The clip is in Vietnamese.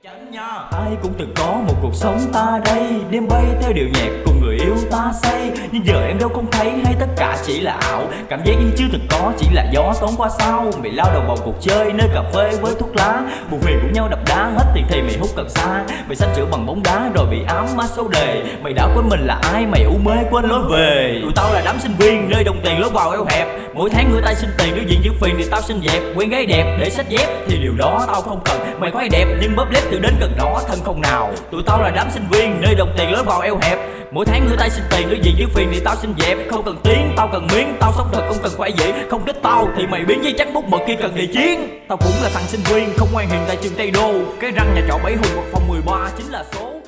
Ai cũng từng có một cuộc sống ta đây, đêm bay theo điệu nhạc cùng người yêu ta say. Nhưng giờ em đâu không thấy, hay tất cả chỉ là ảo. Cảm giác như chưa từng có, chỉ là gió thoáng qua sau. Mày lao đầu vào cuộc chơi nơi cà phê với thuốc lá, buồn phiền cùng nhau đập đá, hết tiền thì mày hút cần sa. Mày xanh chữa bằng bóng đá rồi bị ám má số đề. Mày đã quên mình là ai, mày u mê quên lối về. Tụi tao là đám sinh viên nơi đồng tiền lối vào eo hẹp. Mỗi tháng người ta xin tiền đối diện chữ phiền thì tao xin dẹp. Quen gái đẹp để xách dép thì điều đó tao không cần. Mày khoái đẹp nhưng bóp lép từ đến gần đó thân không nào. Tụi tao là đám sinh viên nơi đồng tiền lối vào eo hẹp. Mỗi tháng người ta xin tiền đối diện chữ phiền thì tao xin dẹp. Không cần tiếng tao cần miếng, tao sống thật không cần khoái dĩ. Không thích tao thì mày biến giấy trắng bút mực khi cần nghị chiến. Tao cũng là thằng sinh viên không ngoan hiền tại trường Tây Đô. Cái răng nhà trọ 7 hùng hoặc phòng 13 chính là số.